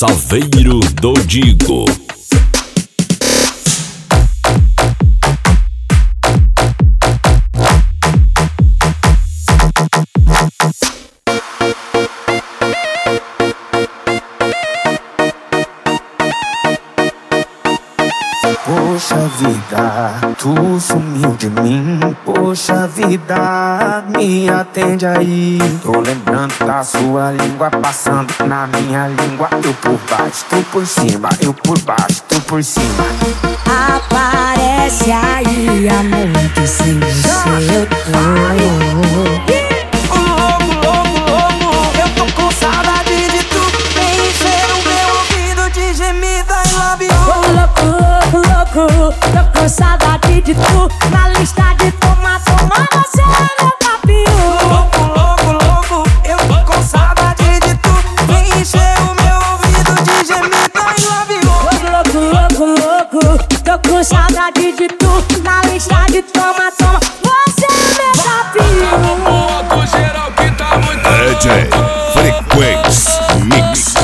Saveiro do Digo. Poxa vida, tu sumiu de mim. Poxa vida, me atende aí. Tô lembrando da sua língua passando na minha língua. Eu por baixo, tu por cima. Eu por baixo, tu por cima. Aparece aí, amor, que sem você eu tô. Eu tô com saudade de tu. Vem encher o meu ouvido de gemida e love you. Louco, tô com saudade de tu. Na lista de toma, você é meu capinho. Louco, eu tô com saudade de tu. Vem encher o meu ouvido de gemida e love you. Louco, tô com saudade de tu. Na lista de toma, você é meu capinho. Geral que tá muito DJ Frequency Mix.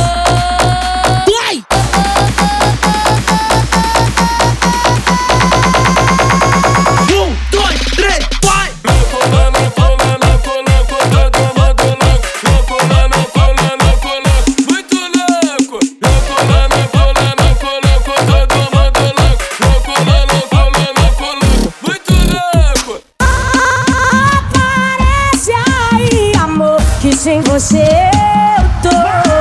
Sem você eu tô.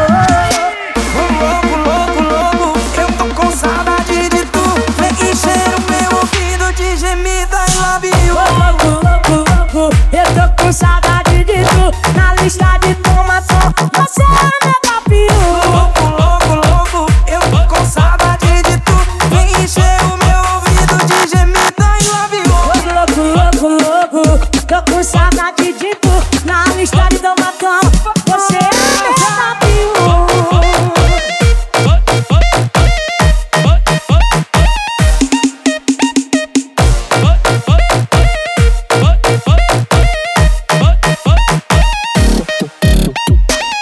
Louco, eu tô com saudade de tu. Vem encher o meu ouvido de gemida e love you. Louco, eu tô com saudade de tu. Na lista de toma, você é meu capinho.